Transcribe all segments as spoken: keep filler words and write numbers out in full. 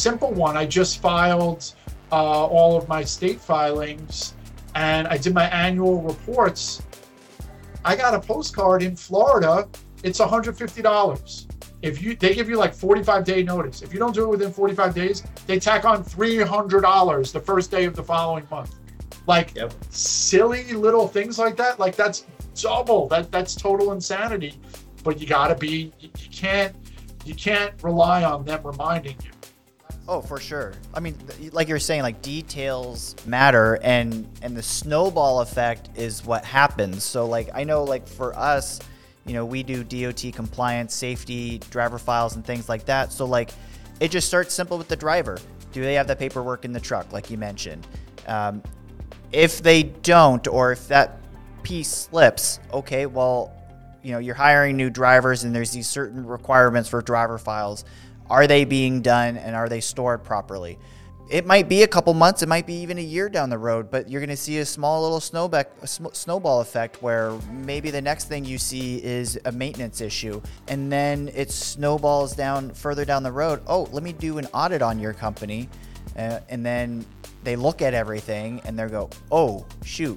simple one. I just filed uh, all of my state filings and I did my annual reports. I got a postcard in Florida. It's one hundred fifty dollars. If you, they give you like forty-five day notice. If you don't do it within forty-five days, they tack on three hundred dollars the first day of the following month. Like yep. silly little things like that. Like that's double. That that's total insanity. But you gotta be. You, you can't. You can't rely on them reminding you. Oh, for sure. I mean, like you're saying, like details matter, and and the snowball effect is what happens. So like I know, like for us, you know, we do D O T compliance, safety, driver files, and things like that. So like, it just starts simple with the driver. Do they have the paperwork in the truck, like you mentioned? Um, if they don't, or if that piece slips, okay, well, you know, you're hiring new drivers, and there's these certain requirements for driver files. Are they being done, and are they stored properly? It might be a couple months, it might be even a year down the road, but you're going to see a small little snowback, a sm- snowball effect where maybe the next thing you see is a maintenance issue, and then it snowballs down further down the road. Oh, let me do an audit on your company, uh, and then they look at everything and they go, oh, shoot.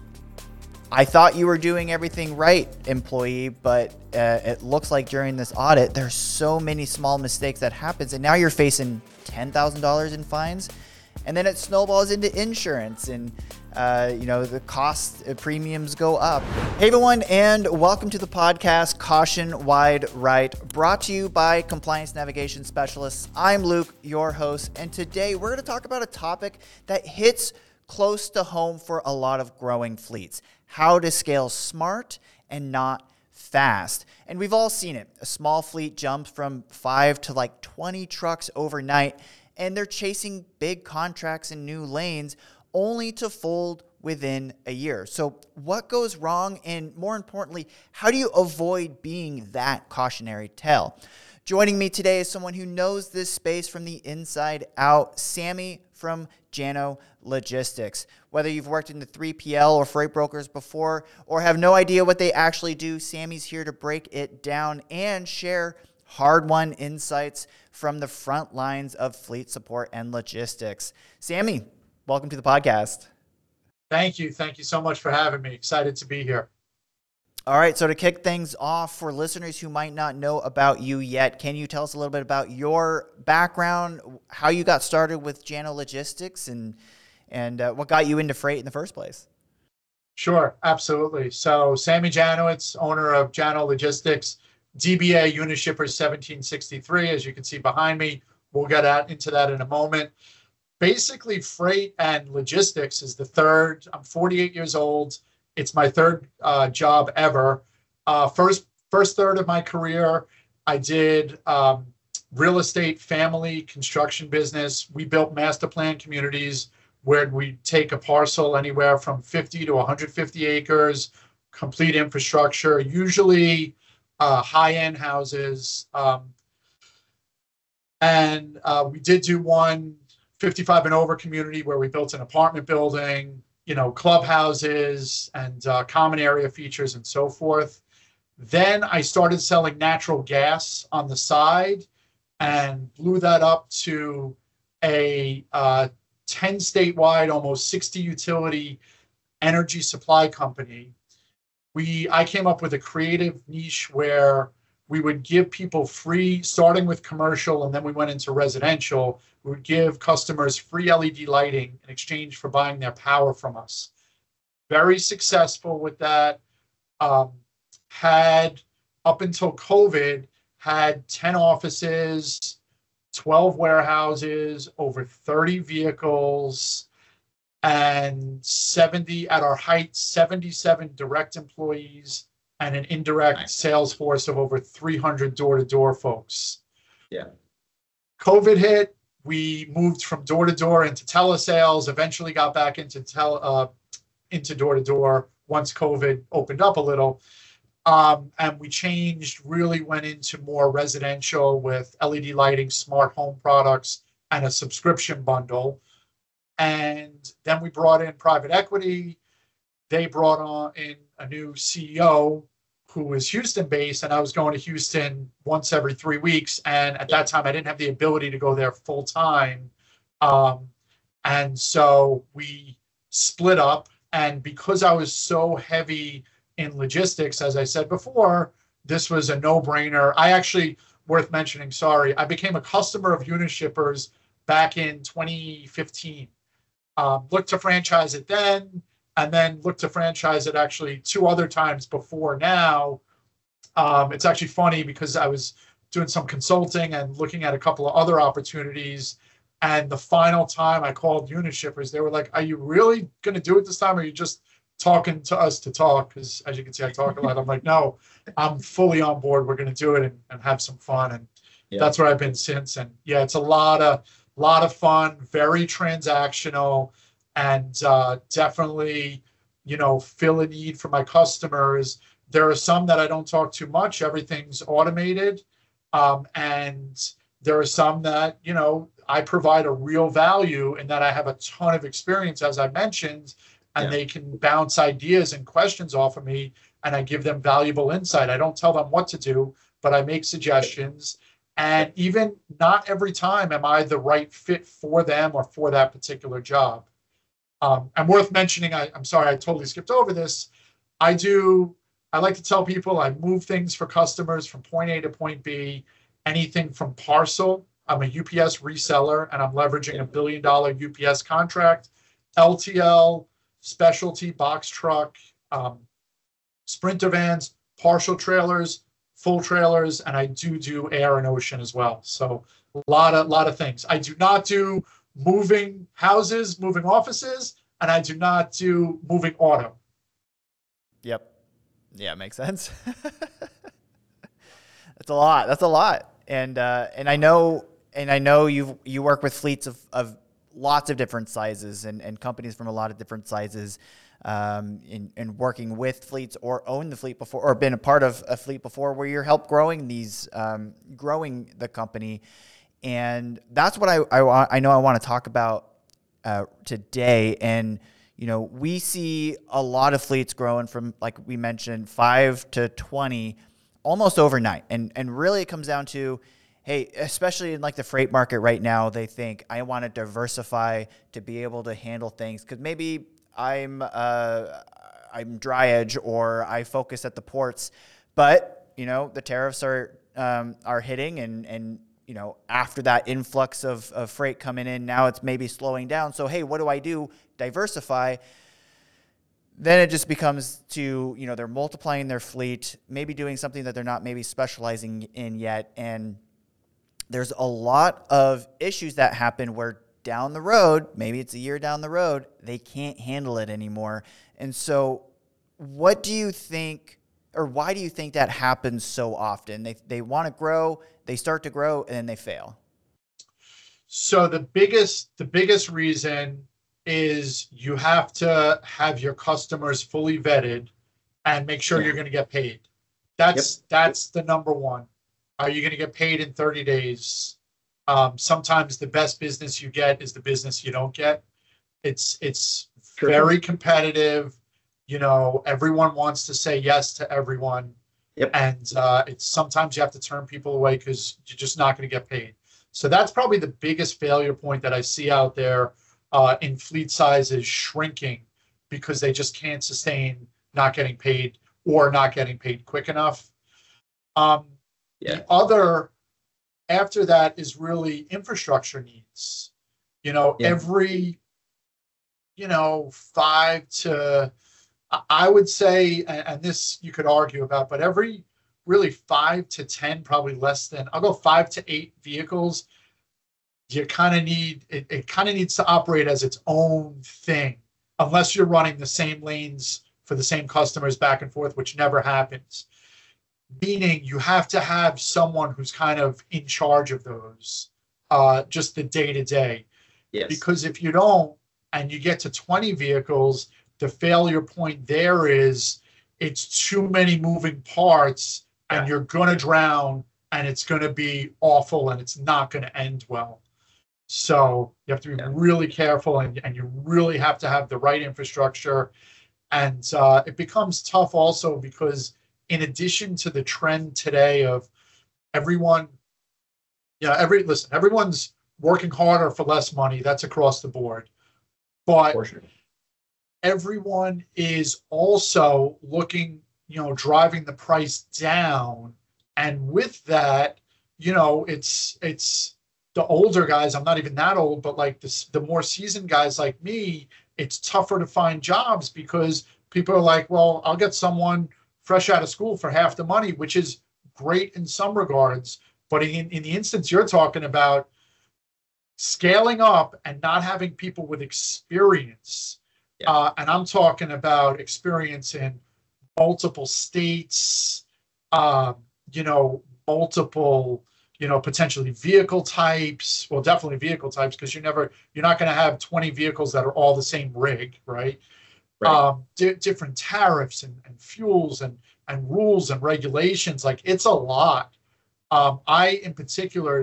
I thought you were doing everything right, employee, but uh, it looks like during this audit, there's so many small mistakes that happens, and now you're facing ten thousand dollars in fines, and then it snowballs into insurance, and uh, you know the cost uh, premiums go up. Hey everyone, and welcome to the podcast Caution Wide Right, brought to you by Compliance Navigation Specialists. I'm Luke, your host, and today we're going to talk about a topic that hits close to home for a lot of growing fleets: how to scale smart and not fast. And we've all seen it. A small fleet jumps from five to like twenty trucks overnight, and they're chasing big contracts in new lanes only to fold within a year. So what goes wrong? And more importantly, how do you avoid being that cautionary tale? Joining me today is someone who knows this space from the inside out, Sammy from Jano Logistics. Whether you've worked in the three P L or freight brokers before or have no idea what they actually do, Sammy's here to break it down and share hard-won insights from the front lines of fleet support and logistics. Sammy, welcome to the podcast. Thank you. Thank you so much for having me. Excited to be here. All right, so to kick things off, for listeners who might not know about you yet, can you tell us a little bit about your background, how you got started with Jano Logistics, and and uh, what got you into freight in the first place? Sure, absolutely. So Sammy Janowitz, owner of Jano Logistics, D B A Unit Shipper seventeen sixty-three, as you can see behind me. We'll get out into that in a moment. Basically, freight and logistics is the third. I'm forty-eight years old. It's my third uh, job ever. Uh, first, first third of my career, I did um, real estate, family, construction business. We built master plan communities where we take a parcel anywhere from fifty to one hundred fifty acres, complete infrastructure, usually uh, high-end houses. Um, and uh, we did do one fifty-five and over community where we built an apartment building, you know, clubhouses and uh, common area features and so forth. Then I started selling natural gas on the side and blew that up to a uh, ten statewide, almost sixty utility energy supply company. We, I came up with a creative niche where we would give people free, starting with commercial, and then we went into residential. We would give customers free L E D lighting in exchange for buying their power from us. Very successful with that. Um, had, up until COVID, had ten offices, twelve warehouses, over thirty vehicles, and seventy, at our height, seventy-seven direct employees, and an indirect nice. Sales force of over three hundred door-to-door folks. Yeah. COVID hit. We moved from door-to-door into telesales, eventually got back into tel, uh, into door-to-door once COVID opened up a little. Um, and we changed, really went into more residential with L E D lighting, smart home products, and a subscription bundle. And then we brought in private equity. They brought on in a new C E O who was Houston based, and I was going to Houston once every three weeks. And at that time, I didn't have the ability to go there full time. Um, and so we split up. And because I was so heavy in logistics, as I said before, this was a no brainer. I actually, worth mentioning, sorry, I became a customer of Unishippers back in twenty fifteen. Um, looked to franchise it then, and then looked to franchise it actually two other times before now. Um, it's actually funny because I was doing some consulting and looking at a couple of other opportunities. And the final time I called Unishippers, they were like, "Are you really going to do it this time? Or are you just talking to us to talk?" Because as you can see, I talk a lot. I'm like, "No, I'm fully on board. We're going to do it and, and have some fun." And yeah. That's where I've been since. And yeah, it's a lot of lot of fun, very transactional, and uh, definitely, you know, fill a need for my customers. There are some that I don't talk too much. Everything's automated. Um, and there are some that, you know, I provide a real value in that I have a ton of experience, as I mentioned, and yeah. they can bounce ideas and questions off of me, and I give them valuable insight. I don't tell them what to do, but I make suggestions. And even not every time am I the right fit for them or for that particular job. Um, and worth mentioning, I, I'm sorry, I totally skipped over this. I do, I like to tell people I move things for customers from point A to point B, anything from parcel. I'm a U P S reseller, and I'm leveraging a billion dollar U P S contract, L T L, specialty box truck, um, Sprinter vans, partial trailers, full trailers, and I do do air and ocean as well. So a lot of lot of things. I do not do moving houses, moving offices, and I do not do moving auto. Yep. Yeah, makes sense. That's a lot. That's a lot. And uh, and I know and I know you you work with fleets of, of lots of different sizes and, and companies from a lot of different sizes. Um, in, in working with fleets or own the fleet before or been a part of a fleet before where you're help growing these, um, growing the company. And that's what I, I, I know I want to talk about uh, today. And, you know, we see a lot of fleets growing from, like we mentioned, five to twenty almost overnight. And, and really it comes down to, hey, especially in like the freight market right now, they think I want to diversify to be able to handle things. Cause maybe I'm uh, I'm dry edge or I focus at the ports, but you know the tariffs are um, are hitting, and and you know after that influx of, of freight coming in, now it's maybe slowing down. So hey, what do I do? Diversify. Then it just becomes to you know they're multiplying their fleet, maybe doing something that they're not maybe specializing in yet, and there's a lot of issues that happen where down the road, maybe it's a year down the road, they can't handle it anymore. And so what do you think, or why do you think that happens so often? They they want to grow, they start to grow, and then they fail. So the biggest the biggest reason is you have to have your customers fully vetted and make sure yeah. you're going to get paid. That's yep. that's the number one. Are you going to get paid in thirty days? Um, sometimes the best business you get is the business you don't get. It's it's sure. very competitive. You know, everyone wants to say yes to everyone. Yep. And uh, it's sometimes you have to turn people away because you're just not going to get paid. So that's probably the biggest failure point that I see out there uh, in fleet sizes shrinking because they just can't sustain not getting paid or not getting paid quick enough. Um, yeah. The other after that is really infrastructure needs. You know, yeah. every, you know, five to, I would say, and this you could argue about, but every really five to ten, probably less than, I'll go five to eight vehicles, you kind of need, it, it kind of needs to operate as its own thing, unless you're running the same lanes for the same customers back and forth, which never happens. Meaning you have to have someone who's kind of in charge of those, uh, just the day to day. Yes. Because if you don't, and you get to twenty vehicles, the failure point there is it's too many moving parts and yeah. you're going to drown and it's going to be awful and it's not going to end well. So you have to be yeah. really careful and, and you really have to have the right infrastructure. And uh, it becomes tough also because in addition to the trend today of everyone, yeah, every listen, everyone's working harder for less money. That's across the board. But For sure. everyone is also looking, you know, driving the price down. And with that, you know, it's it's the older guys. I'm not even that old, but like this, the more seasoned guys like me, it's tougher to find jobs because people are like, well, I'll get someone fresh out of school for half the money, which is great in some regards. But in, in the instance you're talking about, scaling up and not having people with experience, Yeah. uh, and I'm talking about experience in multiple states, um, you know, multiple, you know, potentially vehicle types. Well, definitely vehicle types, because you're never, you're not going to have twenty vehicles that are all the same rig, right? Right. Um, di- different tariffs and, and fuels and and rules and regulations. Like, it's a lot. Um, I, in particular,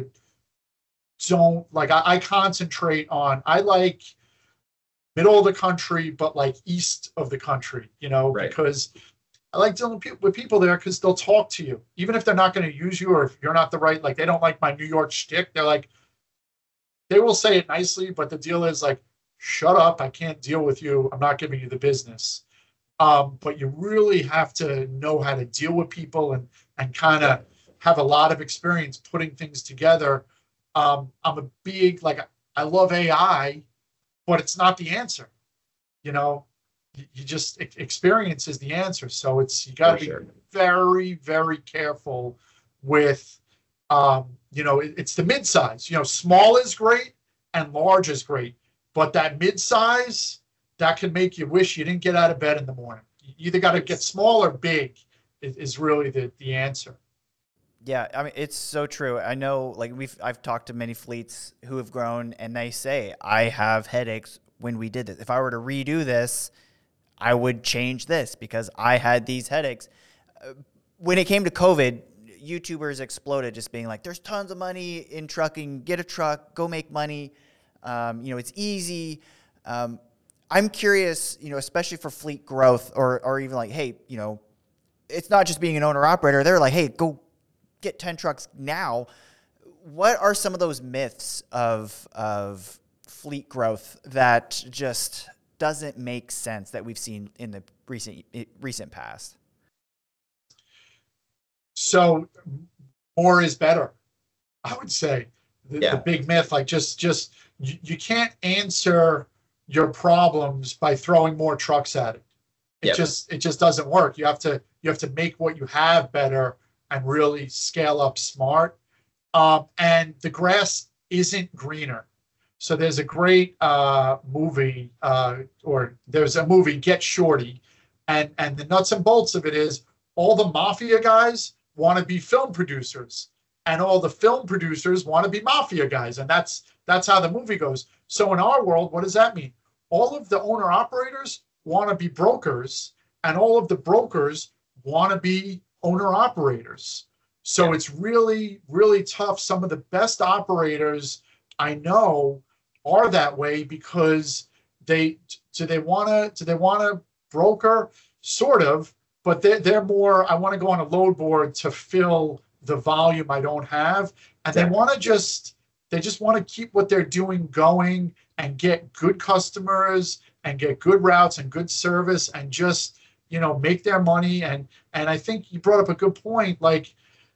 don't like. I, I concentrate on. I like middle of the country, but like east of the country. You know, Right. because I like dealing with people there because they'll talk to you, even if they're not going to use you or if you're not the right. Like, they don't like my New York shtick. They're like, they will say it nicely, but the deal is like, shut up. I can't deal with you. I'm not giving you the business. Um, but you really have to know how to deal with people and and kind of have a lot of experience putting things together. Um, I'm a big, like, I love A I, but it's not the answer. You know, you, you just, e- experience is the answer. So it's, you got to For be sure. very, very careful with, um, you know, it, it's the mid-size. You know, small is great and large is great, but that mid-size, that can make you wish you didn't get out of bed in the morning. You either got to get small or big is, is really the, the answer. Yeah, I mean, it's so true. I know, like, we've I've talked to many fleets who have grown, and they say, I have headaches when we did this. If I were to redo this, I would change this because I had these headaches. Uh, When it came to COVID, YouTubers exploded, just being like, there's tons of money in trucking. Get a truck, go make money. Um, you know, it's easy. Um, I'm curious, you know, especially for fleet growth, or or even like, hey, you know, it's not just being an owner operator. They're like, hey, go get ten trucks now. What are some of those myths of of fleet growth that just doesn't make sense that we've seen in the recent recent past? So more is better, I would say. The, Yeah. the big myth, like, just just you, you can't answer your problems by throwing more trucks at it. It Yep. just it just doesn't work. You have to you have to make what you have better and really scale up smart. Um, and the grass isn't greener. So there's a great uh, movie, uh, or there's a movie, Get Shorty, and and the nuts and bolts of it is all the mafia guys want to be film producers, and all the film producers want to be mafia guys, and that's that's how the movie goes. So in our world, what does that mean? All of the owner operators want to be brokers, and all of the brokers want to be owner operators. So Yeah. it's really, really tough. Some of the best operators I know are that way because they do they want to do they want to broker, sort of, but they're, they're more, I want to go on a load board to fill the volume I don't have, and they Exactly. want to just they just want to keep what they're doing going and get good customers and get good routes and good service and just, you know, make their money. And and I think you brought up a good point. Like,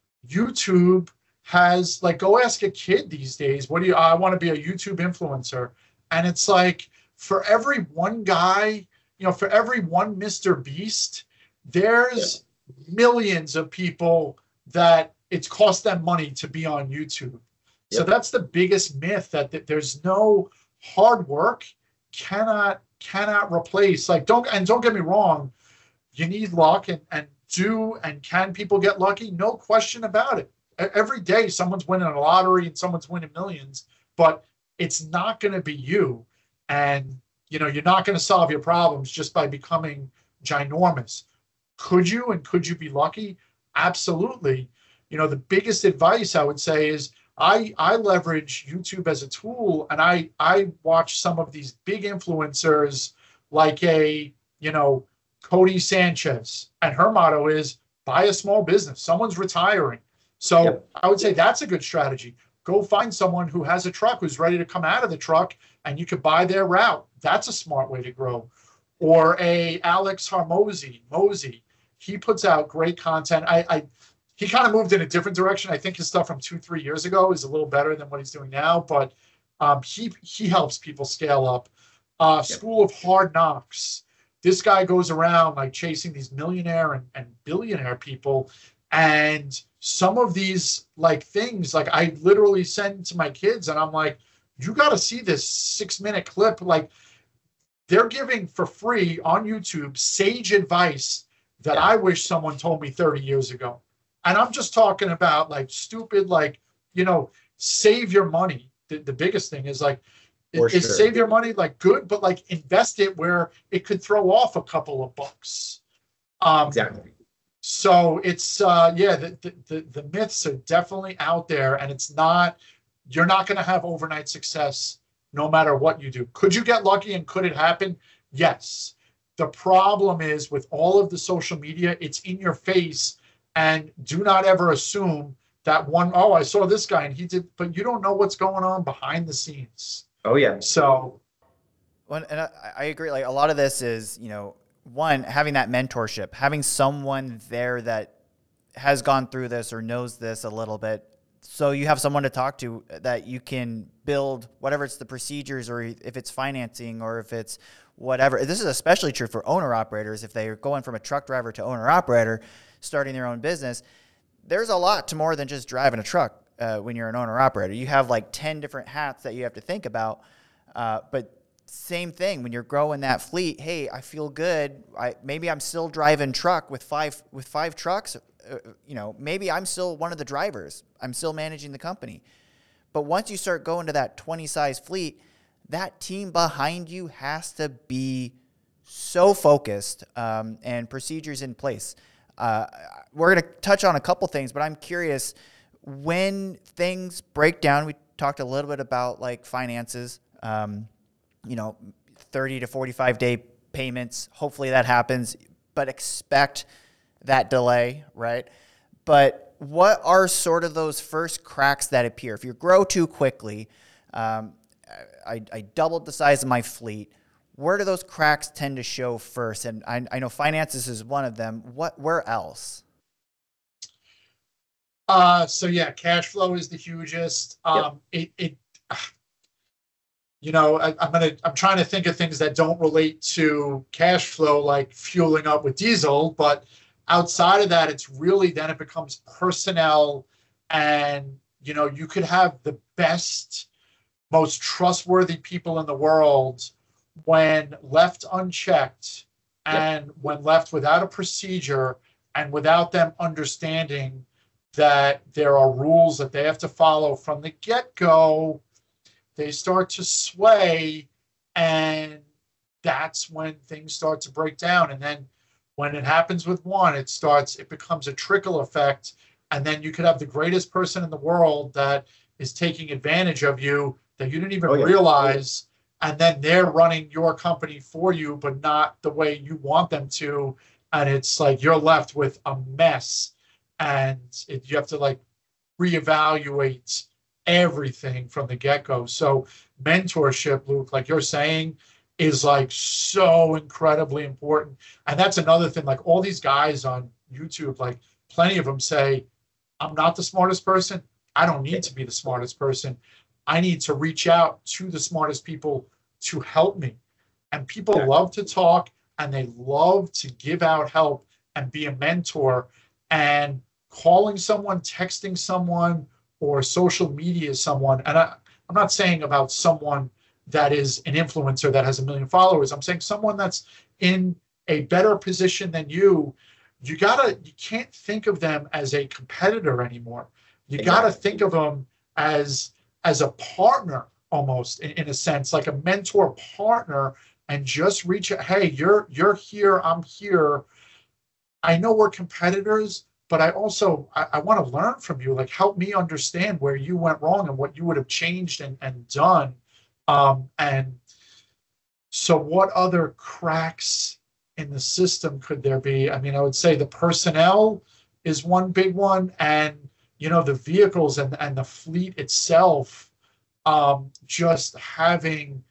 YouTube has, like, go ask a kid these days, what do you, I want to be a YouTube influencer. And it's like, for every one guy, you know, for every one Mister Beast, there's millions of people that it's cost them money to be on YouTube. So Yep. that's the biggest myth, that, that there's no hard work cannot cannot replace, like, don't and don't get me wrong, you need luck, and and do and can people get lucky? No question about it. E- Every day someone's winning a lottery and someone's winning millions, but it's not going to be you. And, you know, you're not going to solve your problems just by becoming ginormous. Could you, and could you be lucky? Absolutely. You know, the biggest advice I would say is I I leverage YouTube as a tool, and I I watch some of these big influencers, like a, you know, Cody Sanchez, and her motto is buy a small business. Someone's retiring. So Yep. I would say that's a good strategy. Go find someone who has a truck, who's ready to come out of the truck, and you could buy their route. That's a smart way to grow. Or a Alex Harmozy, Mosey. He puts out great content. I, I he kind of moved in a different direction. I think his stuff from two, three years ago is a little better than what he's doing now, but um, he he helps people scale up. Uh, Yep. School of Hard Knocks. This guy goes around like chasing these millionaire and, and billionaire people. And some of these like things, like I literally send to my kids and I'm like, you got to see this six minute clip. Like they're giving for free on YouTube sage advice that Yeah. I wish someone told me thirty years ago. And I'm just talking about like stupid, like, you know, save your money. The, the biggest thing is like, For is sure. save your money like good, but like invest it where it could throw off a couple of bucks. Um, Exactly. so it's, uh, yeah, the, the, the, the myths are definitely out there, and it's not, you're not going to have overnight success no matter what you do. Could you get lucky and could it happen? Yes. The problem is with all of the social media, it's in your face, and do not ever assume that one, oh, I saw this guy and he did, but you don't know what's going on behind the scenes. Oh yeah. So Well, and I, I agree. Like a lot of this is, you know, one, having that mentorship, having someone there that has gone through this or knows this a little bit. So you have someone to talk to that you can build, whatever it's the procedures or if it's financing or if it's whatever. This is especially true for owner operators. If they're going from a truck driver to owner operator, starting their own business, there's a lot to more than just driving a truck uh, when you're an owner operator. You have like ten different hats that you have to think about. Uh, but same thing when you're growing that fleet. Hey, I feel good. I maybe I'm still driving truck with five with five trucks. Uh, you know, maybe I'm still one of the drivers. I'm still managing the company. But once you start going to that twenty size fleet, that team behind you has to be so focused um, and procedures in place. Uh, we're going to touch on a couple things, but I'm curious when things break down. We talked a little bit about like finances, um, you know, thirty to forty-five day payments. Hopefully that happens, but expect that delay, right? But what are sort of those first cracks that appear? If you grow too quickly, um, I, I doubled the size of my fleet. Where do those cracks tend to show first? And I, I know finances is one of them. What, where else? Uh, so yeah, cash flow is the hugest. Um, it, it, you know, I, I'm gonna, I'm trying to think of things that don't relate to cash flow, like fueling up with diesel, but outside of that, it's really, then it becomes personnel, and, you know, you could have the best, most trustworthy people in the world when left unchecked and Yep. when left without a procedure and without them understanding that there are rules that they have to follow from the get-go, they start to sway, and that's when things start to break down. And then when it happens with one, it starts, it becomes a trickle effect. And then you could have the greatest person in the world that is taking advantage of you that you didn't even Oh, yeah. realize. And then they're running your company for you, but not the way you want them to. And it's like you're left with a mess. And it, you have to like reevaluate everything from the get-go. So mentorship, Luke, like you're saying, is like so incredibly important. And that's another thing, like all these guys on YouTube, like plenty of them say, I'm not the smartest person. I don't need to be the smartest person. I need to reach out to the smartest people to help me. And people Yeah. love to talk, and they love to give out help and be a mentor. And calling someone, texting someone, or social media someone, and I, I'm not saying about someone that is an influencer that has a million followers. I'm saying someone that's in a better position than you. You gotta, you can't think of them as a competitor anymore. You gotta Exactly. think of them as as a partner, almost in, in a sense, like a mentor partner, and just reach out. Hey, you're you're here. I'm here. I know we're competitors, but I also I, I want to learn from you. Like, help me understand where you went wrong and what you would have changed and, and done. Um, and so what other cracks in the system could there be? I mean, I would say the personnel, is one big one. And, you know, the vehicles and, and the fleet itself, um, just having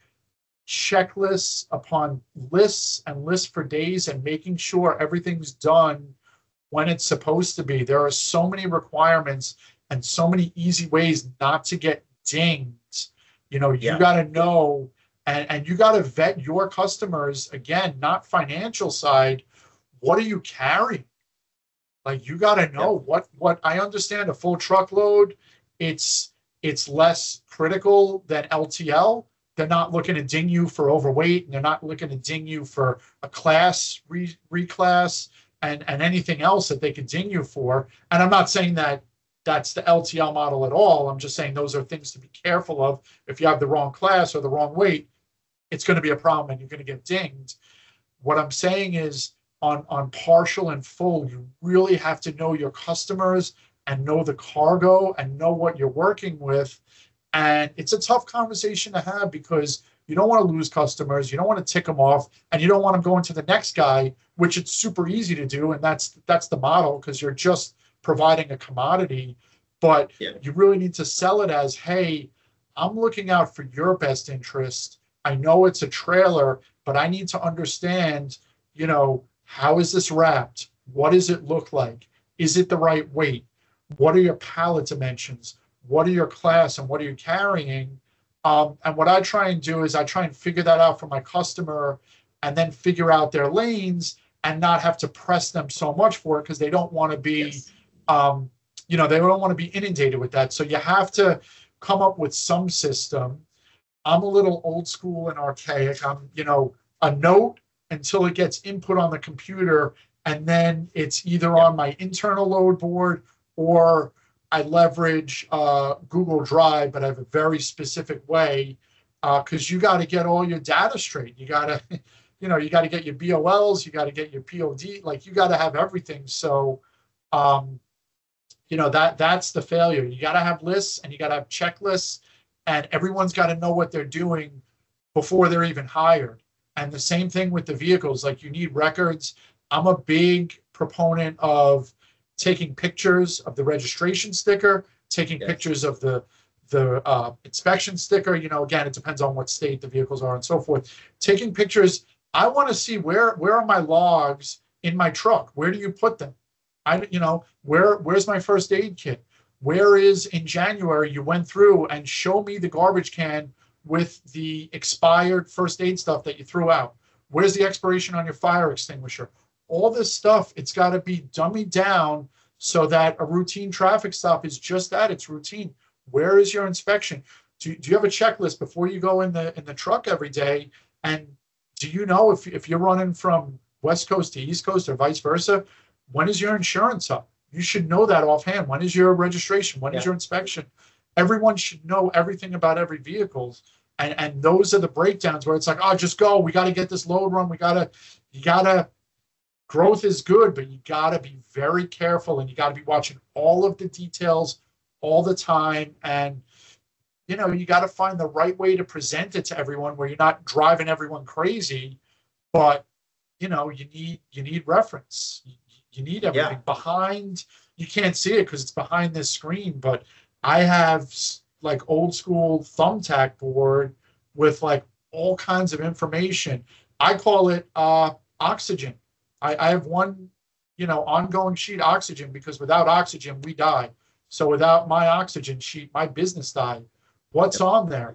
checklists upon lists and lists for days and making sure everything's done when it's supposed to be. There are so many requirements and so many easy ways not to get dinged. You know, you Yeah. got to know, and, and you got to vet your customers, again, not financial side. What are you carrying? Like, you got to know what, what I understand a full truckload. It's, it's less critical than L T L. They're not looking to ding you for overweight, and they're not looking to ding you for a class re, reclass and, and anything else that they could ding you for. And I'm not saying that that's the L T L model at all. I'm just saying those are things to be careful of. If you have the wrong class or the wrong weight, it's going to be a problem and you're going to get dinged. What I'm saying is on, on partial and full, you really have to know your customers and know the cargo and know what you're working with. And it's a tough conversation to have because you don't want to lose customers. You don't want to tick them off, and you don't want them going to the next guy, which it's super easy to do. And that's, that's the model, because you're just providing a commodity, but Yeah. you really need to sell it as, hey, I'm looking out for your best interest. I know it's a trailer, but I need to understand, you know, how is this wrapped? What does it look like? Is it the right weight? What are your pallet dimensions? What are your class and what are you carrying? Um, and what I try and do is I try and figure that out for my customer and then figure out their lanes and not have to press them so much for it, because they don't want to be, Yes. um, you know, they don't want to be inundated with that. So you have to come up with some system. I'm a little old school and archaic. I'm, you know, a note until it gets input on the computer, and then it's either Yeah. on my internal load board or I leverage uh, Google Drive, but I have a very specific way, because uh, you got to get all your data straight. You got to, you know, you got to get your B O Ls, you got to get your P O D, like you got to have everything. So, um, you know, that that's the failure. You got to have lists and you got to have checklists, and everyone's got to know what they're doing before they're even hired. And the same thing with the vehicles, like you need records. I'm a big proponent of taking pictures of the registration sticker, taking Yes. pictures of the the uh, inspection sticker. You know, again, it depends on what state the vehicles are and so forth. Taking pictures, I want to see where where are my logs in my truck? Where do you put them? I, you know, where where's my first aid kit? Where is, in January you went through and show me the garbage can with the expired first aid stuff that you threw out? Where's the expiration on your fire extinguisher? All this stuff, it's got to be dummied down so that a routine traffic stop is just that, it's routine. Where is your inspection? Do, do you have a checklist before you go in the in the truck every day? And do you know if, if you're running from West Coast to East Coast or vice versa, when is your insurance up? You should know that offhand. When is your registration? When is Yeah. your inspection? Everyone should know everything about every vehicle. And, and those are the breakdowns where it's like, oh, just go. We got to get this load run. We got to, you got to, growth is good, but you got to be very careful and you got to be watching all of the details all the time. And, you know, you got to find the right way to present it to everyone where you're not driving everyone crazy, but, you know, you need, you need reference. You, you need everything Yeah. behind. You can't see it because it's behind this screen, but I have like old school thumbtack board with like all kinds of information. I call it uh, oxygen. I, I have one, you know, ongoing sheet oxygen, because without oxygen, we die. So without my oxygen sheet, my business died. What's on there?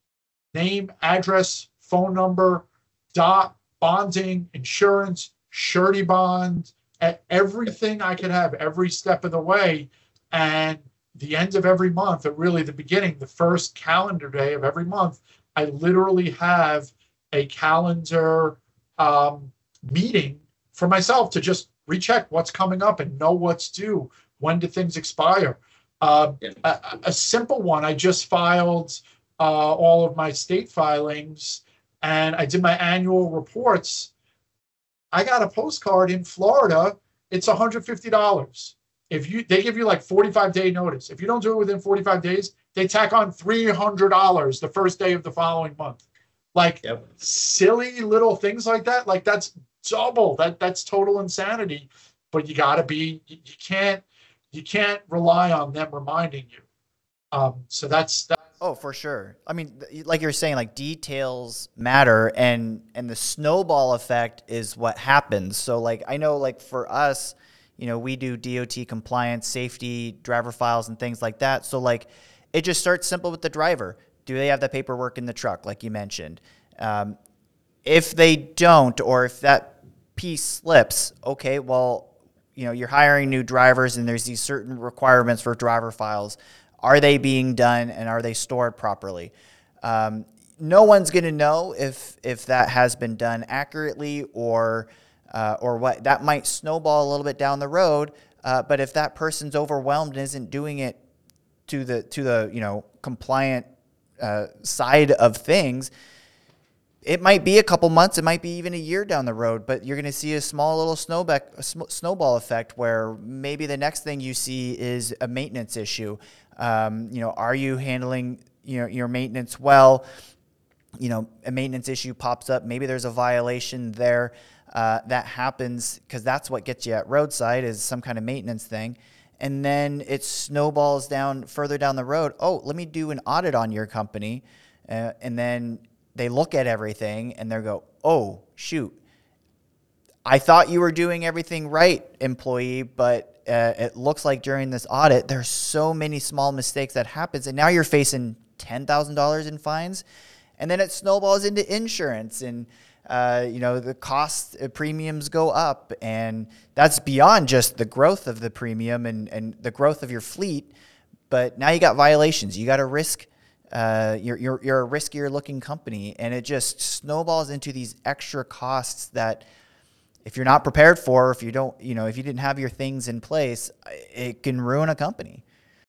Name, address, phone number, dot, bonding, insurance, surety bond, e- everything I could have every step of the way. And the end of every month, or really the beginning, the first calendar day of every month, I literally have a calendar um, meeting for myself to just recheck what's coming up and know what's due. When do things expire? Uh, Yeah. a, a simple one, I just filed uh, all of my state filings and I did my annual reports. I got a postcard in Florida. It's one hundred fifty dollars. If you, they give you like forty-five day notice. If you don't do it within forty-five days, they tack on three hundred dollars the first day of the following month. Like Yep. silly little things like that. Like that's double. That that's total insanity. but you got to be, you you can't, you can't rely on them reminding you. Um, so that's, that, Oh, for sure. I mean, th- like you're saying, like details matter, and and the snowball effect is what happens. So, like I know, like for us, you know, we do D O T compliance, safety, driver files, and things like that. So, like, it just starts simple with the driver. Do they have the paperwork in the truck, like you mentioned? Um, if they don't, or if that piece slips, okay, well, you know, you're hiring new drivers, and there's these certain requirements for driver files. Are they being done, and are they stored properly? Um, no one's going to know if if that has been done accurately, or uh, or what. That might snowball a little bit down the road. Uh, but if that person's overwhelmed and isn't doing it to the to the you know compliant uh, side of things, it might be a couple months, it might be even a year down the road, but you're going to see a small little snowback, a sm- snowball effect where maybe the next thing you see is a maintenance issue. Um, you know, are you handling you know your maintenance well? You know, a maintenance issue pops up. Maybe there's a violation there. Uh, that happens because that's what gets you at roadside, is some kind of maintenance thing. And then it snowballs down further down the road. Oh, let me do an audit on your company. Uh, and then they look at everything and they go, oh, shoot, I thought you were doing everything right, employee, but uh, it looks like during this audit, there's so many small mistakes that happens. And now you're facing ten thousand dollars in fines. And then it snowballs into insurance, and uh, you know, the cost uh, premiums go up, and that's beyond just the growth of the premium and, and the growth of your fleet. But now you got violations. You got a risk. Uh, you're, you're, you're a riskier looking company, and it just snowballs into these extra costs that if you're not prepared for, if you don't, you know, if you didn't have your things in place, it can ruin a company.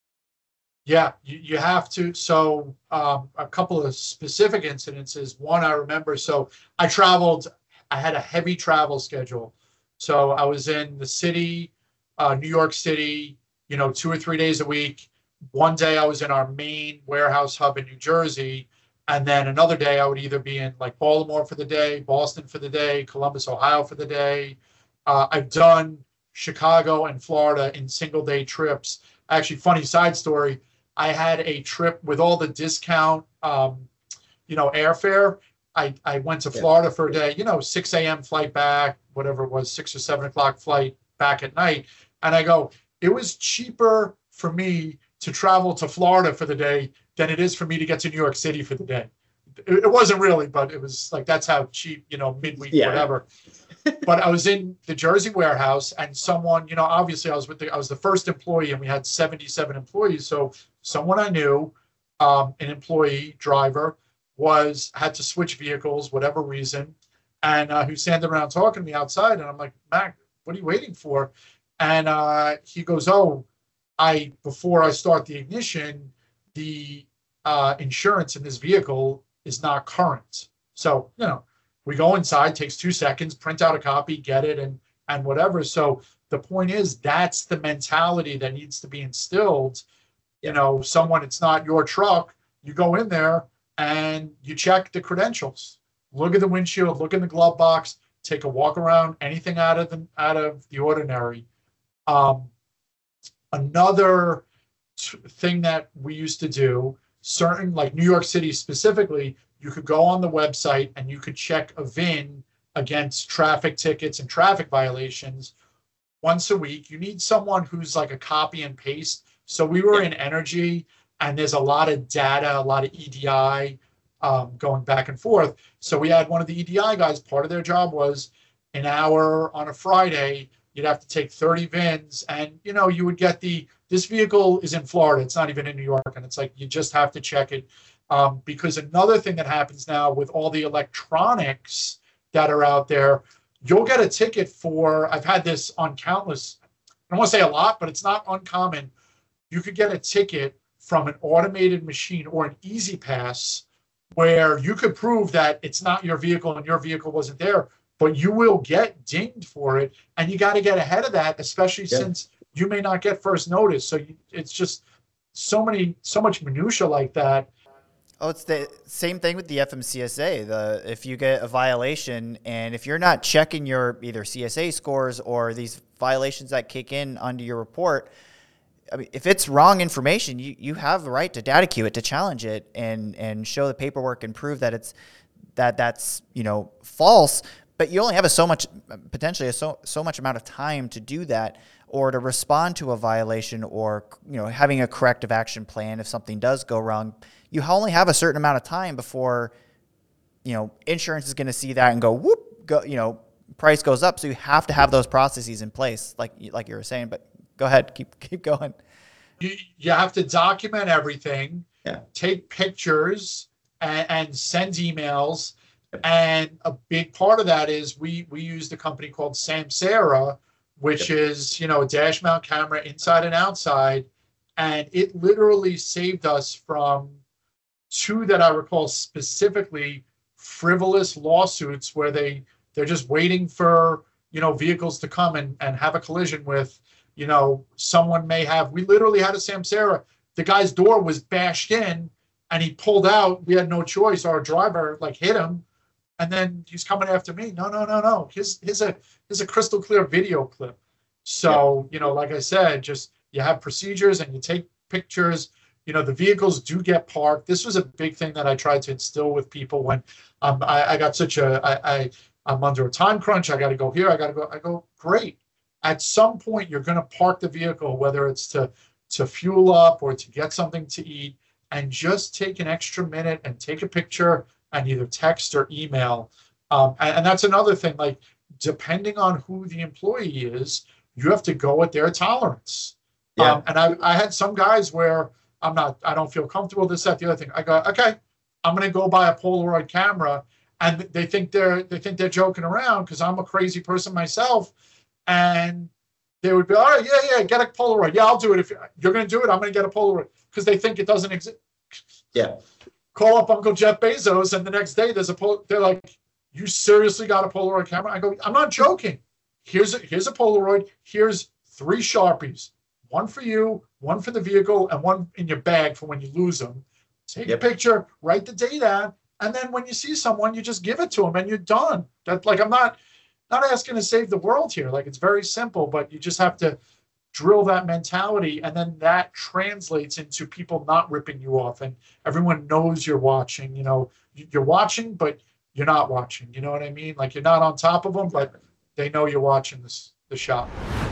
yeah, you, you have to. So um, a couple of specific incidences. One I remember. So I traveled. I had a heavy travel schedule. So I was in the city, uh, New York City, you know, two or three days a week. One day I was in our main warehouse hub in New Jersey. And then another day I would either be in like Baltimore for the day, Boston for the day, Columbus, Ohio for the day. Uh, I've done Chicago and Florida in single day trips. Actually, funny side story. I had a trip with all the discount, um, you know, airfare. I, I went to Florida for a day, you know, six a.m. flight back, whatever it was, six or seven o'clock flight back at night. And I go, it was cheaper for me to travel to Florida for the day than it is for me to get to New York City for the day. It, it wasn't really, but it was like, that's how cheap, you know, midweek, yeah. whatever. But I was in the Jersey warehouse, and someone, you know, obviously I was with the, I was the first employee, and we had seventy-seven employees. So someone I knew, um, an employee driver, was had to switch vehicles, whatever reason, and uh, who's standing around talking to me outside, and I'm like, Mac, what are you waiting for? And uh, he goes, oh, I before I start the ignition, the uh, insurance in this vehicle is not current. So you know. We go inside, takes two seconds, print out a copy, get it, and and whatever. So the point is, that's the mentality that needs to be instilled. You know, someone, it's not your truck. You go in there and you check the credentials. Look at the windshield, look in the glove box, take a walk around, anything out of the out of the ordinary. Um, another t- thing that we used to do, certain like New York City specifically, you could go on the website and you could check a V I N against traffic tickets and traffic violations once a week. You need someone who's like a copy and paste. So we were in energy, and there's a lot of data, a lot of E D I um, going back and forth. So we had one of the E D I guys, part of their job was an hour on a Friday, you'd have to take thirty V I Ns, and you know, you would get the, this vehicle is in Florida, it's not even in New York, and it's like, you just have to check it. Um, because another thing that happens now with all the electronics that are out there, you'll get a ticket for, I've had this on countless, I don't want to say a lot, but it's not uncommon. You could get a ticket from an automated machine or an Easy Pass where you could prove that it's not your vehicle and your vehicle wasn't there, but you will get dinged for it. And you got to get ahead of that, especially yeah. since you may not get first notice. So you, it's just so many, so much minutia like that. Oh, it's the same thing with the F M C S A. The if you get a violation, and if you're not checking your either C S A scores or these violations that kick in under your report, I mean, if it's wrong information, you, you have the right to data queue it, to challenge it, and and show the paperwork and prove that it's that that's you know false. But you only have a so much potentially a so so much amount of time to do that, or to respond to a violation, or you know having a corrective action plan if something does go wrong. You only have a certain amount of time before you know insurance is going to see that and go whoop, go you know price goes up. So you have to have those processes in place, like like you were saying. But go ahead, keep keep going. You you have to document everything, Yeah. take pictures, and, and send emails. And a big part of that is we we used a company called Samsara, which Yep. is you know a dash mount camera inside and outside, and it literally saved us from two that I recall specifically frivolous lawsuits where they they're just waiting for you know vehicles to come and and have a collision with. You know, someone may have, we literally had a Samsara, the guy's door was bashed in and he pulled out. We had no choice. Our driver like hit him and then he's coming after me. No, no, no, no. Here's, here's a, here's a crystal clear video clip. So, you know, like I said, just you have procedures and you take pictures. You know, the vehicles do get parked. This was a big thing that I tried to instill with people when um, I, I got such a, I, I, I'm under a time crunch. I got to go here. I got to go. I go, great. At some point, you're going to park the vehicle, whether it's to, to fuel up or to get something to eat, and just take an extra minute and take a picture and either text or email. Um, and, and that's another thing, like depending on who the employee is, you have to go at their tolerance. Yeah. Um, and I, I had some guys where I'm not, I don't feel comfortable, this, that, the other thing. I go, okay, I'm going to go buy a Polaroid camera. And they think they're, they think they're joking around because I'm a crazy person myself. And they would be, all right, yeah, yeah, get a Polaroid. Yeah, I'll do it. If you're going to do it, I'm going to get a Polaroid, because they think it doesn't exist. Yeah. Call up Uncle Jeff Bezos, and the next day there's a Pol- they're like, you seriously got a Polaroid camera? I go, I'm not joking. Here's a, here's a Polaroid. Here's three Sharpies, one for you, one for the vehicle, and one in your bag for when you lose them. Take Yep. a picture, write the date down, and then when you see someone, you just give it to them, and you're done. That like I'm not. Not asking to save the world here. Like it's very simple, but you just have to drill that mentality, and then that translates into people not ripping you off, and everyone knows you're watching. You know, you're watching, but you're not watching. You know what I mean? Like you're not on top of them, but they know you're watching this the shop.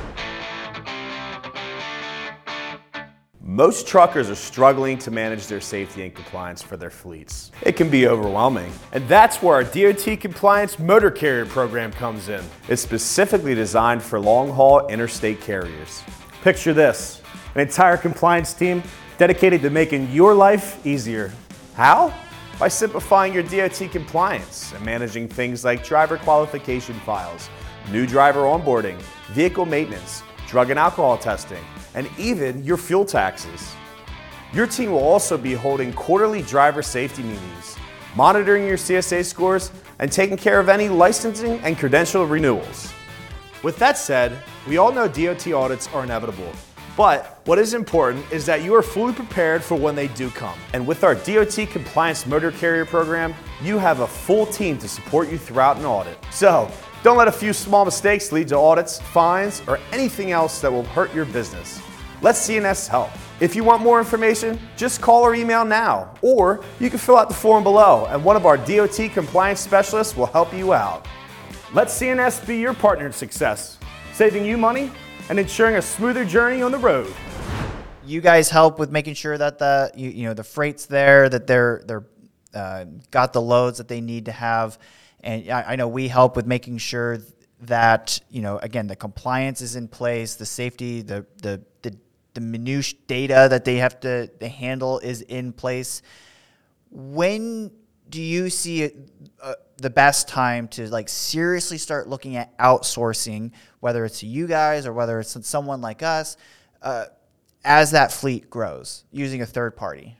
Most truckers are struggling to manage their safety and compliance for their fleets. It can be overwhelming. And that's where our D O T Compliance Motor Carrier Program comes in. It's specifically designed for long-haul interstate carriers. Picture this, an entire compliance team dedicated to making your life easier. How? By simplifying your D O T compliance and managing things like driver qualification files, new driver onboarding, vehicle maintenance, drug and alcohol testing, and even your fuel taxes. Your team will also be holding quarterly driver safety meetings, monitoring your C S A scores, and taking care of any licensing and credential renewals. With that said, we all know D O T audits are inevitable, but what is important is that you are fully prepared for when they do come. And with our D O T Compliance Motor Carrier Program, you have a full team to support you throughout an audit. So, don't let a few small mistakes lead to audits, fines, or anything else that will hurt your business. Let C N S help. If you want more information, just call or email now, or you can fill out the form below and one of our D O T compliance specialists will help you out. Let C N S be your partner in success, saving you money and ensuring a smoother journey on the road. You guys help with making sure that the you, you know the freight's there, that they're they're uh, got the loads that they need to have. And I, I know we help with making sure that, you know, again, the compliance is in place, the safety, the the the, the minutiae data that they have to, to handle is in place. When do you see uh, the best time to like seriously start looking at outsourcing, whether it's to you guys or whether it's to someone like us, uh, as that fleet grows, using a third party?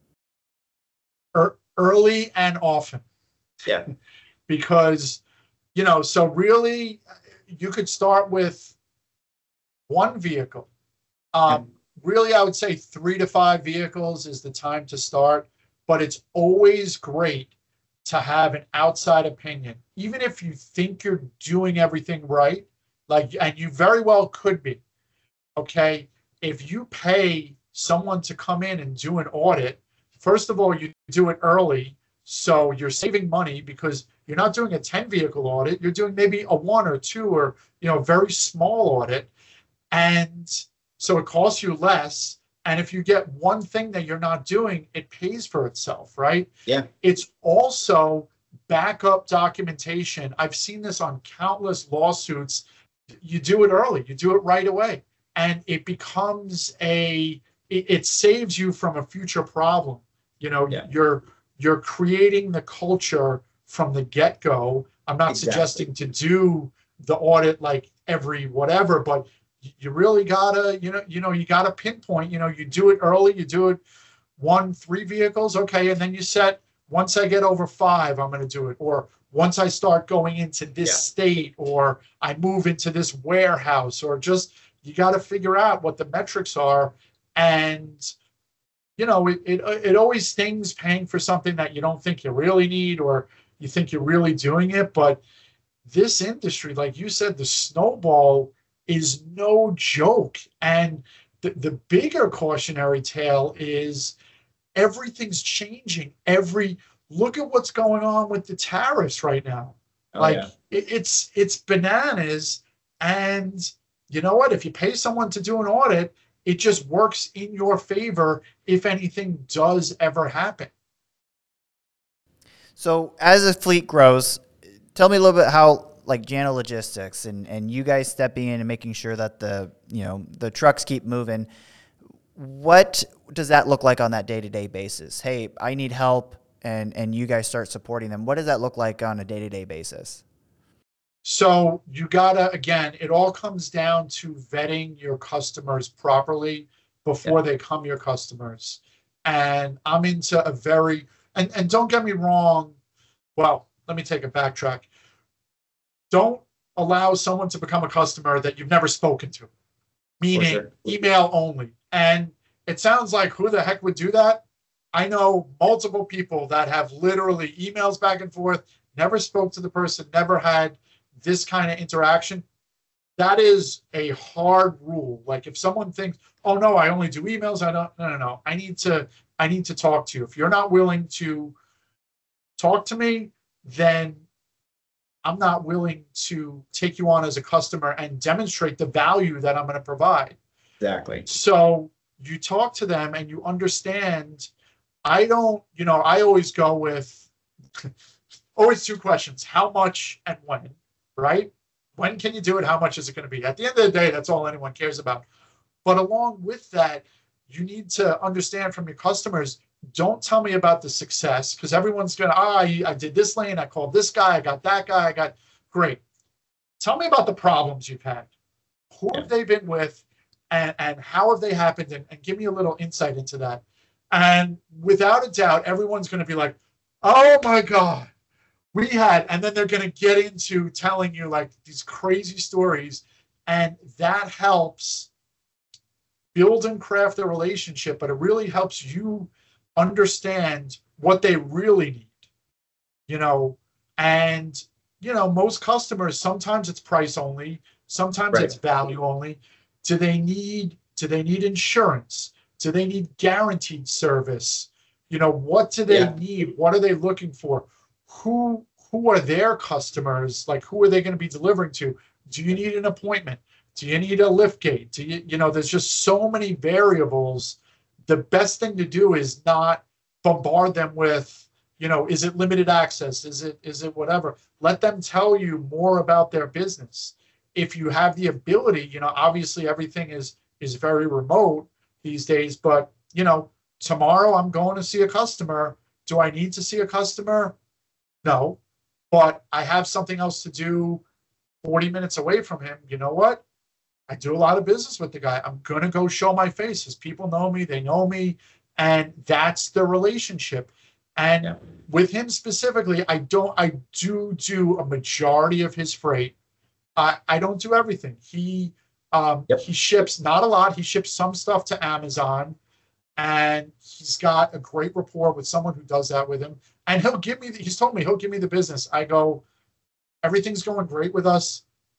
Early and often. Yeah. Because, you know, so really you could start with one vehicle. Um, really, I would say three to five vehicles is the time to start, but it's always great to have an outside opinion. Even if you think you're doing everything right, Like, and you very well could be. Okay. If you pay someone to come in and do an audit, first of all, you do it early. So you're saving money because you're not doing a ten vehicle audit. You're doing maybe a one or two or, you know, very small audit. And so it costs you less. And if you get one thing that you're not doing, it pays for itself, right? Yeah. It's also backup documentation. I've seen this on countless lawsuits. You do it early, you do it right away. And it becomes a, it, it saves you from a future problem. You know, Yeah. you're, you're creating the culture from the get-go. I'm not Exactly. suggesting to do the audit like every whatever, but you really gotta, you know, you know, you gotta pinpoint, you know, you do it early, you do it one, three vehicles, okay, and then you set, once I get over five, I'm gonna do it. Or once I start going into this Yeah. state, or I move into this warehouse, or just, you gotta figure out what the metrics are. And, you know, it, it, it always stings paying for something that you don't think you really need, or you think you're really doing it. But this industry, like you said, the snowball is no joke. And the, the bigger cautionary tale is everything's changing. Every look at what's going on with the tariffs right now. Oh, like yeah. it, it's it's bananas. And you know what? If you pay someone to do an audit, it just works in your favor if anything does ever happen. So as the fleet grows, tell me a little bit how, like, Jana Logistics and, and you guys stepping in and making sure that the, you know, the trucks keep moving. What does that look like on that day-to-day basis? Hey, I need help, and, and you guys start supporting them. What does that look like on a day-to-day basis? So you gotta, again, it all comes down to vetting your customers properly before they come your customers. And I'm into a very, and, and don't get me wrong. Well, let me take a backtrack. Don't allow someone to become a customer that you've never spoken to, meaning sure. email only. And it sounds like, who the heck would do that? I know multiple people that have literally emails back and forth, never spoke to the person, never had this kind of interaction. That is a hard rule. Like, if someone thinks, oh no, I only do emails, I don't, no, no, no. I need to, I need to talk to you. If you're not willing to talk to me, then I'm not willing to take you on as a customer and demonstrate the value that I'm going to provide. Exactly. So you talk to them and you understand. I don't, you know, I always go with always two questions: how much and when, right? When can you do it? How much is it going to be? At the end of the day, that's all anyone cares about. But along with that, you need to understand from your customers, don't tell me about the success, because everyone's going to, ah, I, I did this lane, I called this guy, I got that guy, I got, great. Tell me about the problems you've had. Who have they been with, and, and how have they happened? And, and give me a little insight into that. And without a doubt, everyone's going to be like, oh my God, we had, and then they're going to get into telling you like these crazy stories. And that helps build and craft the relationship, but it really helps you understand what they really need, you know. And, you know, most customers, sometimes it's price only, sometimes Right. it's value only. Do they need, do they need insurance? Do they need guaranteed service? You know, what do they Yeah. need? What are they looking for? Who, who are their customers? Like, who are they going to be delivering to? Do you need an appointment? Do you need a lift gate? Do you, you know, there's just so many variables. The best thing to do is not bombard them with, you know, is it limited access? Is it, is it whatever? Let them tell you more about their business. If you have the ability, you know, obviously everything is, is very remote these days, but, you know, tomorrow I'm going to see a customer. Do I need to see a customer? No, but I have something else to do forty minutes away from him. You know what? I do a lot of business with the guy. I'm going to go show my face. His people know me. They know me. And that's the relationship. And Yeah. with him specifically, I don't, I do do a majority of his freight. I, I don't do everything. He, um, Yep. he ships not a lot. He ships some stuff to Amazon, and he's got a great rapport with someone who does that with him. And he'll give me, the, he's told me he'll give me the business. I go, everything's going great with us.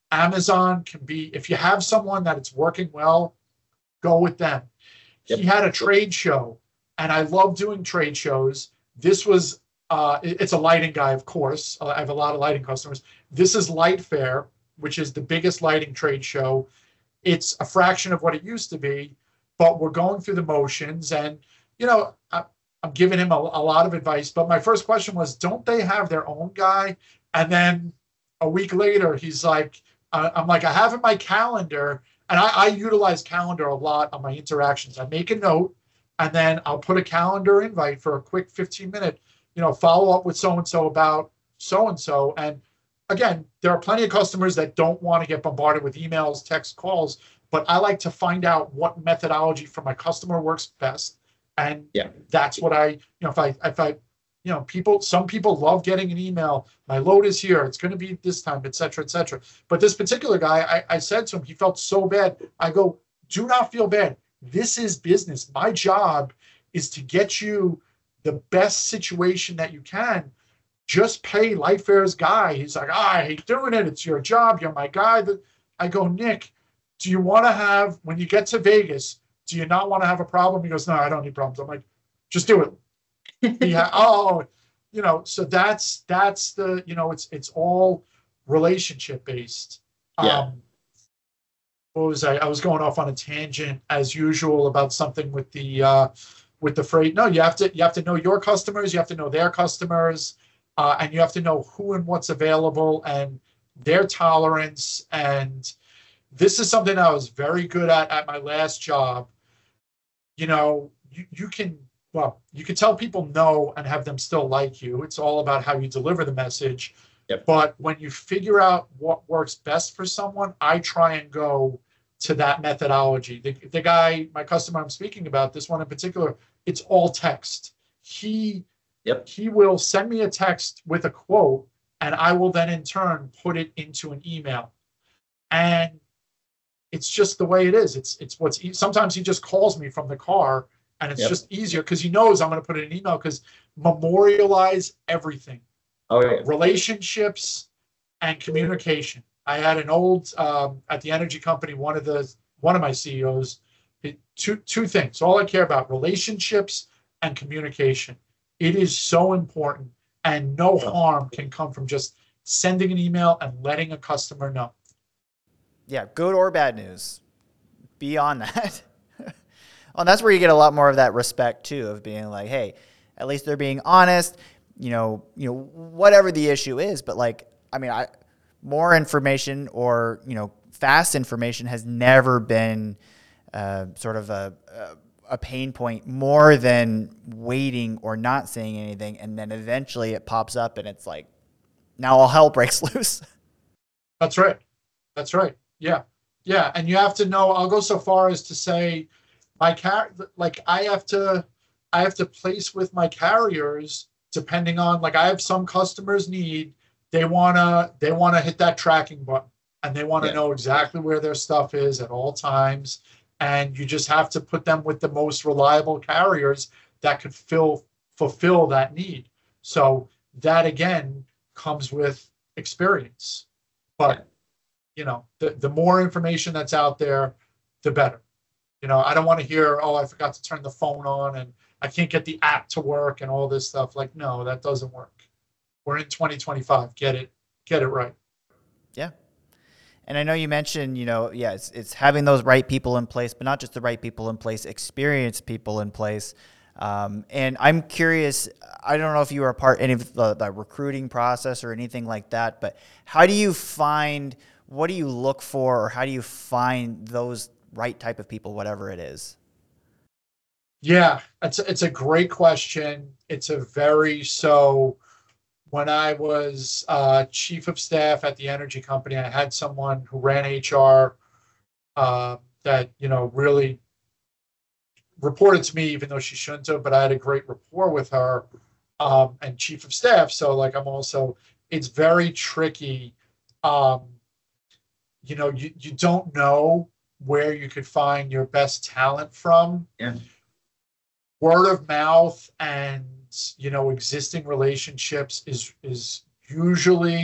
Amazon can be, if you have someone that it's working well, go with them. Yep. He had a trade show, and I love doing trade shows. This was, uh, it- it's a lighting guy, of course. Uh, I have a lot of lighting customers. This is Light Fair, which is the biggest lighting trade show. It's a fraction of what it used to be, but we're going through the motions. And, you know, I, I'm giving him a, a lot of advice. But my first question was, don't they have their own guy? And then a week later, he's like, uh, I'm like, I have in my calendar, and I, I utilize calendar a lot on my interactions. I make a note, and then I'll put a calendar invite for a quick fifteen minute, you know, follow up with so-and-so about so-and-so. And again, there are plenty of customers that don't want to get bombarded with emails, text, calls, but I like to find out what methodology for my customer works best. And Yeah. that's what I, you know, if I, if I, you know, people, some people love getting an email. My load is here. It's going to be this time, et cetera, et cetera. But this particular guy, I, I said to him, he felt so bad. I go, do not feel bad. This is business. My job is to get you the best situation that you can. Just pay Light Fair's guy. He's like, ah, I hate doing it. It's your job. You're my guy. I go, Nick, do you want to have, when you get to Vegas, do you not want to have a problem? He goes, no, I don't need problems. I'm like, just do it. Yeah. Oh, you know, so that's, that's the, you know, it's, it's all relationship based. Yeah. Um, what was I, I was going off on a tangent as usual about something with the, uh, with the freight. No, you have to, you have to know your customers. You have to know their customers, uh, and you have to know who and what's available and their tolerance. And this is something I was very good at, at my last job. You know, you, you can, well, you can tell people no and have them still like you. It's all about how you deliver the message. Yep. But when you figure out what works best for someone, I try and go to that methodology. The, the guy, my customer I'm speaking about, this one in particular, it's all text. He, Yep. he will send me a text with a quote, and I will then in turn put it into an email. And it's just the way it is. It's it's what's e- sometimes he just calls me from the car, and it's Yep. just easier because he knows I'm going to put it in an email, because memorialize everything. Oh, yeah. Relationships and communication. I had an old um, at the energy company, one of the one of my C E Os, it, two two things. All I care about: relationships and communication. It is so important, and no harm can come from just sending an email and letting a customer know. Yeah, good or bad news. Beyond that. Well, and that's where you get a lot more of that respect too, of being like, hey, at least they're being honest, you know, you know, whatever the issue is. But like, I mean, I more information or, you know, fast information has never been uh, sort of a, a a pain point more than waiting or not saying anything. And then eventually it pops up and it's like, now all hell breaks loose. That's right. That's right. Yeah. Yeah. And you have to know, I'll go so far as to say my car, like I have to, I have to place with my carriers depending on, like I have some customers need, they want to, they want to hit that tracking button, and they want to Yeah. know exactly where their stuff is at all times. And you just have to put them with the most reliable carriers that could fill, fulfill that need. So that again comes with experience. But, you know, the, the more information that's out there, the better. You know, I don't want to hear, oh, I forgot to turn the phone on and I can't get the app to work and all this stuff. Like, no, that doesn't work. We're in twenty twenty-five. Get it, get it right. Yeah. And I know you mentioned, you know, yeah, it's, it's having those right people in place, but not just the right people in place, experienced people in place. Um, and I'm curious, I don't know if you were a part of any of the, the recruiting process or anything like that, but how do you find, what do you look for, or how do you find those right type of people, whatever it is? Yeah, it's, it's a great question. It's a very, so when I was uh, chief of staff at the energy company, I had someone who ran H R uh, that, you know, really reported to me, even though she shouldn't have, but I had a great rapport with her, um, and chief of staff. So like, I'm also, it's very tricky. Um, you know, you, you don't know where you could find your best talent from. Yeah. Word of mouth and, you know, existing relationships is, is usually,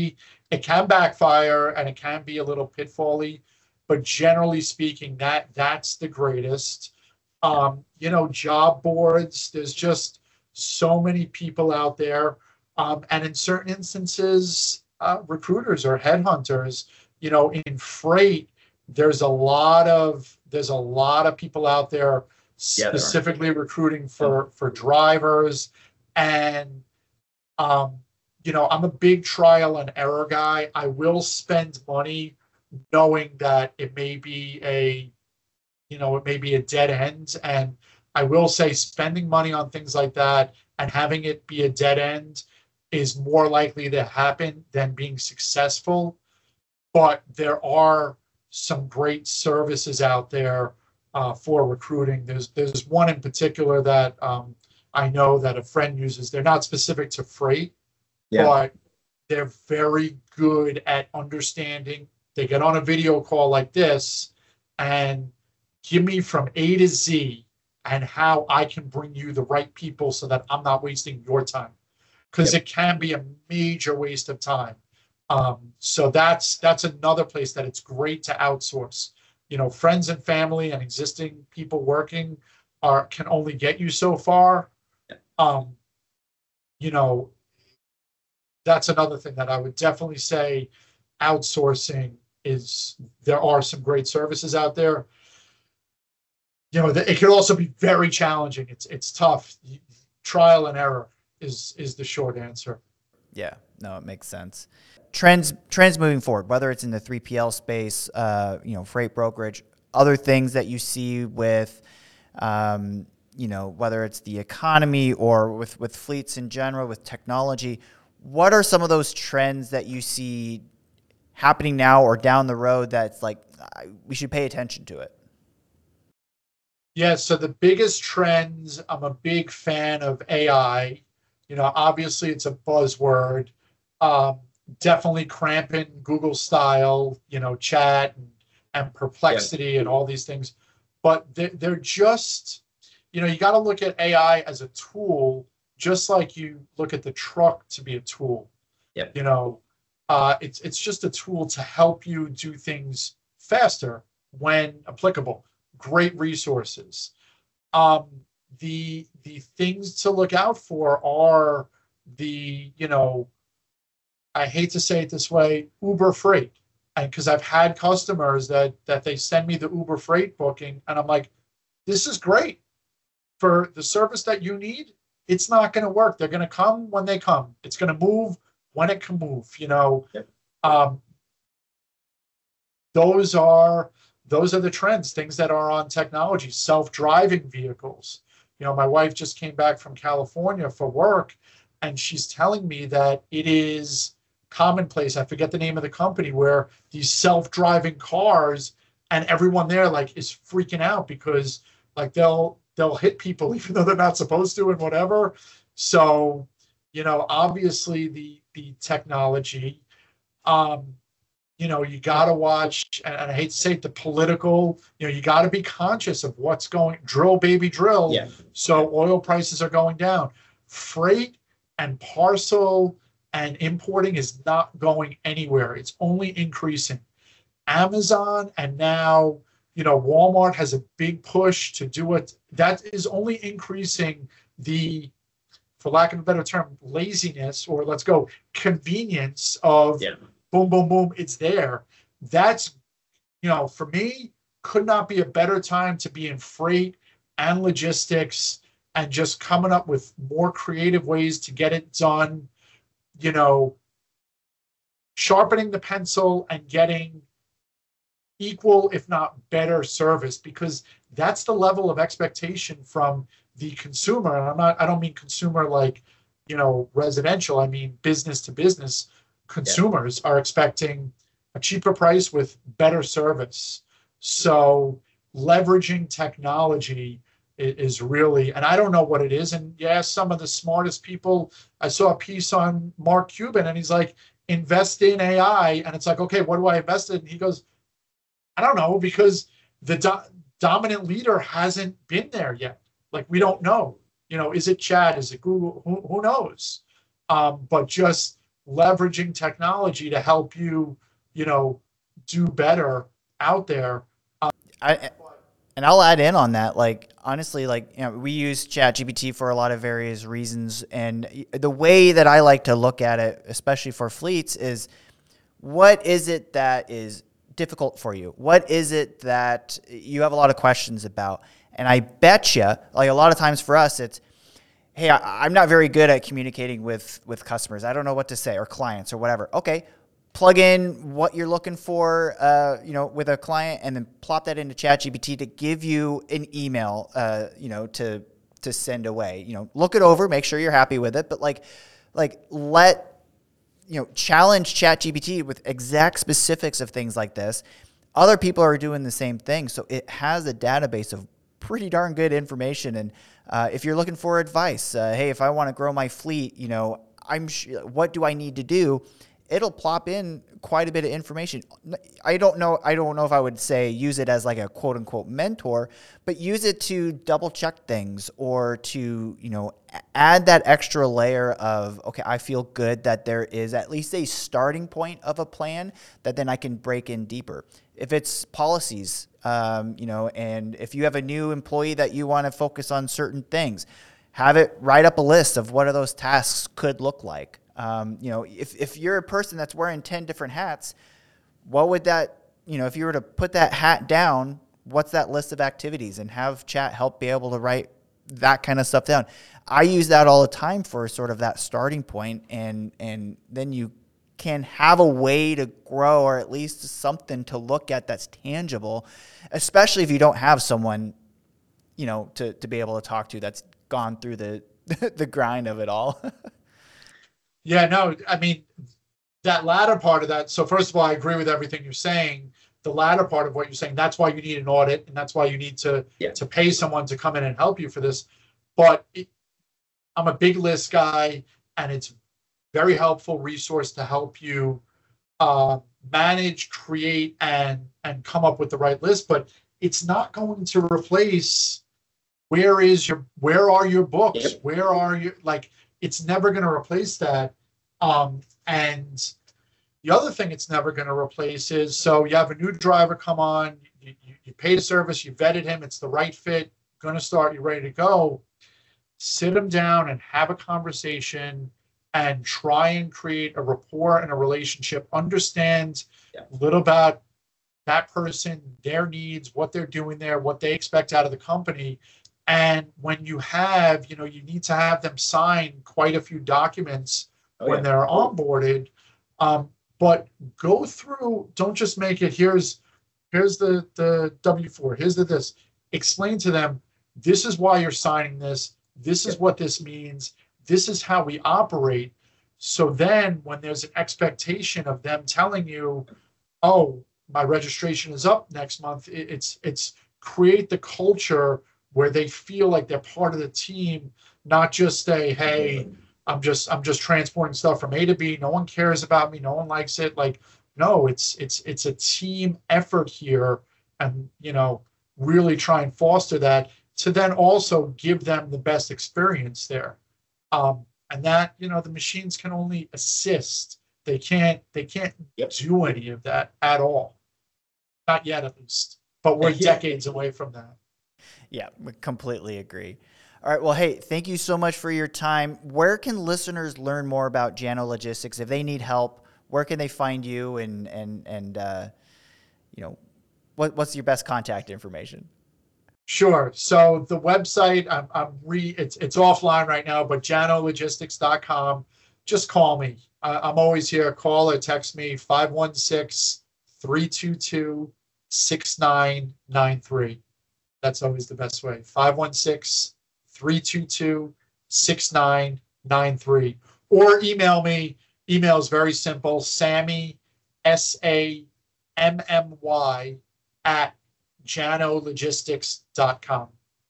it can backfire and it can be a little pitfally, but generally speaking, that that's the greatest. Um, you know, job boards, there's just so many people out there. Um, and in certain instances, uh, recruiters or headhunters, you know, in freight, there's a lot of there's a lot of people out there Yeah, there are. specifically recruiting for for drivers. And um, you know, I'm a big trial and error guy. I will spend money knowing that it may be a, you know, it may be a dead end. And I will say spending money on things like that and having it be a dead end is more likely to happen than being successful. But there are some great services out there uh, for recruiting. There's there's one in particular that um, I know that a friend uses. They're not specific to freight, Yeah. but they're very good at understanding. They get on a video call like this and give me from A to Z and how I can bring you the right people so that I'm not wasting your time. Because Yep. it can be a major waste of time. Um, so that's that's another place that it's great to outsource. You know, friends and family and existing people working are can only get you so far. Yep. Um, you know, that's another thing that I would definitely say outsourcing is, there are some great services out there. You know, it could also be very challenging. It's it's tough. Trial and error is is the short answer. Yeah, no, it makes sense. Trends trends moving forward, whether it's in the three P L space, uh, you know, freight brokerage, other things that you see with, um, you know, whether it's the economy or with, with fleets in general, with technology. What are some of those trends that you see happening now or down the road that's like, I- we should pay attention to it? Yeah, so the biggest trends, I'm a big fan of A I. You know, obviously it's a buzzword. Um, definitely cramping Google style, you know, chat and, and perplexity and all these things. But they're, they're just, you know, you got to look at A I as a tool, just like you look at the truck to be a tool. Yep. You know, uh, it's it's just a tool to help you do things faster when applicable. Great resources. Um, the the things to look out for are the, you know, I hate to say it this way, Uber Freight. And because I've had customers that that they send me the Uber Freight booking, and I'm like, this is great for the service that you need. It's not going to work. They're going to come when they come. It's going to move when it can move. You know, Yep. um, those are those are the trends. Things that are on technology, self-driving vehicles. You know, my wife just came back from California for work, and she's telling me that it is commonplace. I forget the name of the company, where these self-driving cars and everyone there like is freaking out because like they'll they'll hit people even though they're not supposed to and whatever. So, you know, obviously the the technology, um, you know, you got to watch, and I hate to say it, the political, you know, you got to be conscious of what's going, drill, baby, drill. Yeah. So oil prices are going down. Freight and parcel and importing is not going anywhere. It's only increasing. Amazon and now, you know, Walmart has a big push to do it. That is only increasing the, for lack of a better term, laziness, or let's go, convenience of Yeah. boom, boom, boom, it's there. That's, you know, for me, could not be a better time to be in freight and logistics and just coming up with more creative ways to get it done, you know, sharpening the pencil and getting equal, if not better service, because that's the level of expectation from the consumer. And I'm not, I don't mean consumer like, you know, residential. I mean, business to business. Consumers are expecting a cheaper price with better service. So leveraging technology i- is really, and I don't know what it is. And yeah, some of the smartest people, I saw a piece on Mark Cuban and he's like, invest in A I. And it's like, okay, what do I invest in? And he goes, I don't know, because the do- dominant leader hasn't been there yet. Like, we don't know, you know, is it Chat? Is it Google? Who, who knows? Um, but just leveraging technology to help you, you know, do better out there. Um, I, and I'll add in on that. Like, honestly, like, you know, we use ChatGPT for a lot of various reasons. And the way that I like to look at it, especially for fleets, is what is it that is difficult for you? What is it that you have a lot of questions about? And I bet you, like a lot of times for us, it's, hey, I, I'm not very good at communicating with, with customers. I don't know what to say, or clients or whatever. Okay. Plug in what you're looking for, uh, you know, with a client, and then plop that into ChatGPT to give you an email, uh, you know, to to send away. You know, look it over, make sure you're happy with it, but like, like let you know, challenge ChatGPT with exact specifics of things like this. Other people are doing the same thing, so it has a database of pretty darn good information. And uh, if you're looking for advice, uh, hey, if I want to grow my fleet, you know, I'm sh- what do I need to do? It'll plop in quite a bit of information. I don't know. I don't know if I would say use it as like a quote unquote mentor, but use it to double check things, or to, you know, add that extra layer of, okay, I feel good that there is at least a starting point of a plan that then I can break in deeper. If it's policies, um, you know, and if you have a new employee that you want to focus on certain things, have it write up a list of what are those tasks could look like. Um, you know, if, if you're a person that's wearing ten different hats, what would that, you know, if you were to put that hat down, what's that list of activities, and have chat help be able to write that kind of stuff down. I use that all the time for sort of that starting point, and, and then you can have a way to grow, or at least something to look at that's tangible, especially if you don't have someone, you know, to, to be able to talk to that's gone through the, the grind of it all. Yeah, no, I mean, that latter part of that. So first of all, I agree with everything you're saying. The latter part of what you're saying, that's why you need an audit, and that's why you need to, Yeah. to pay someone to come in and help you for this. But it, I'm a big list guy, and it's very helpful resource to help you uh, manage, create, and, and come up with the right list. But it's not going to replace, where is your, where are your books? Yep. Where are you, like, it's never going to replace that. Um, and the other thing it's never going to replace is, so you have a new driver come on, you, you, you paid a service, you vetted him, it's the right fit, going to start, you're ready to go. Sit him down and have a conversation and try and create a rapport and a relationship. Understand Yeah. a little about that person, their needs, what they're doing there, what they expect out of the company. And when you have, you know, you need to have them sign quite a few documents Oh, when yeah. they're onboarded. Um, but go through, don't just make it, here's, here's the, the W four, here's the this. Explain to them, this is why you're signing this. This is what this means. This is how we operate. So then when there's an expectation of them telling you, oh, my registration is up next month, it, it's, it's create the culture where they feel like they're part of the team, not just say, hey, I'm just I'm just transporting stuff from A to B. No one cares about me. No one likes it. Like, no, it's it's it's a team effort here, and you know, really try and foster that to then also give them the best experience there. Um, and that, you know, the machines can only assist. They can't they can't Yep. do any of that at all. Not yet, at least. But we're Yeah. decades away from that. Yeah, we completely agree. All right. Well, hey, thank you so much for your time. Where can listeners learn more about Jano Logistics? If they need help, where can they find you? And, and, and uh, you know, what, what's your best contact information? Sure. So the website, I'm, I'm re, it's, it's offline right now, but jano logistics dot com. Just call me. Uh, I'm always here. Call or text me, five one six, three two two, six nine nine three. That's always the best way. five one six, three two two, six nine nine three. Or email me. Email is very simple. Sammy, S A M M Y, at jano logistics dot com.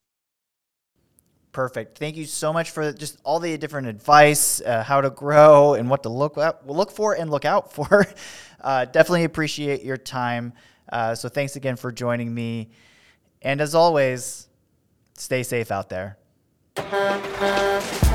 Perfect. Thank you so much for just all the different advice, uh, how to grow and what to look at, look for and look out for. Uh, definitely appreciate your time. Uh, so thanks again for joining me. And as always, stay safe out there.